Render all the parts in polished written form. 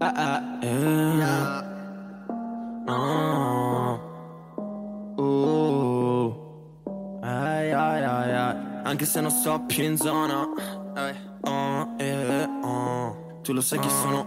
Anche se non sto più in zona, tu lo sai chi sono,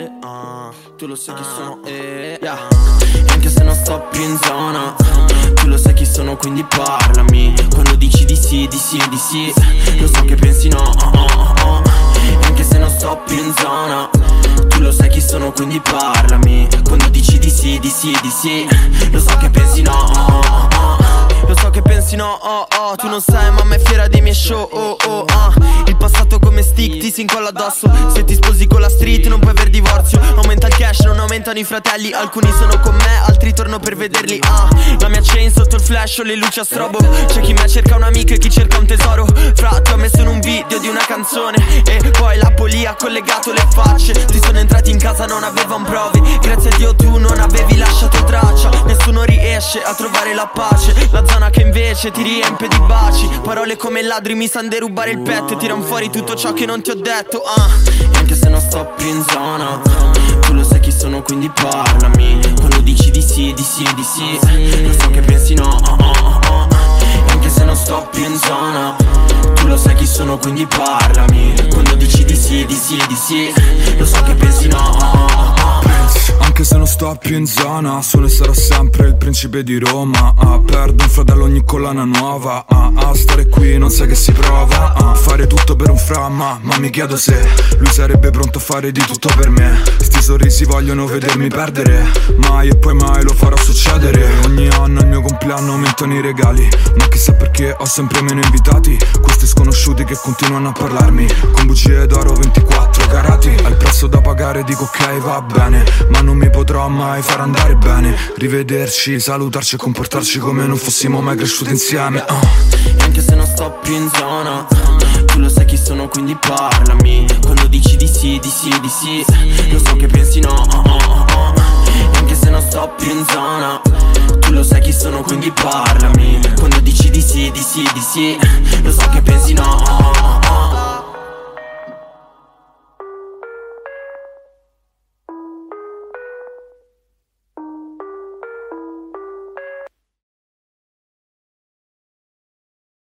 tu lo sai chi sono, anche se non sto più in zona, tu lo sai chi sono, quindi parlami. Quando dici di sì, di sì, di sì, lo so che pensi no, anche se non sto più in zona, tu lo sai chi sono, quindi parlami. Quando dici di sì, di sì, di sì, lo so che pensi no, lo so che pensi no, tu non sai, mamma è fiera dei miei show, il passato come stick ti si incolla addosso. Se ti sposi con la street non puoi aver divorzio. Aumenta il cash, non aumentano i fratelli. Alcuni sono con me, altri torno per vederli, la mia chain sotto il flash o le luci a strobo. C'è chi me cerca un amico e chi cerca un tesoro. Fra, ho messo in un video di una canzone e poi la polia ha collegato le facce. Ti sono entrati in casa, non avevano prove. Grazie a Dio tu non avevi lasciato traccia. Nessuno riesce a trovare la pace. La zona che invece ti riempie di baci. Parole come ladri mi san derubare il petto e tiran fuori tutto ciò che non ti ho detto, E anche se non sto più in zona, tu lo sai chi sono, quindi parlami. Quando dici di sì, di sì, di sì, lo so che pensi no, E anche se non sto più in zona, tu lo sai chi sono, quindi parlami. Quando dici di sì, di sì, di sì, lo so che pensi no, anche se non sto più in zona, sono e sarò sempre il principe di Roma. Perdo un fratello ogni collana nuova. Stare qui non sai che si prova. Fare tutto per un framma, ma mi chiedo se lui sarebbe pronto a fare di tutto per me. Sti sorrisi vogliono vedermi perdere, mai e poi mai lo farò succedere. Ogni anno al mio compleanno aumentano i regali, ma chissà perché ho sempre meno invitati. Questi sconosciuti che continuano a parlarmi con bugie d'oro 24 carati. Al prezzo da pagare dico ok va bene, ma non mi potrò mai far andare bene. Rivederci, salutarci e comportarci come non fossimo mai cresciuti insieme, E anche se non sto più in zona, tu lo sai chi sono, quindi parlami. Quando dici di sì, di sì, di sì, lo so che pensi no, E anche se non sto più in zona, tu lo sai chi sono, quindi parlami. Quando dici di sì, di sì, di sì,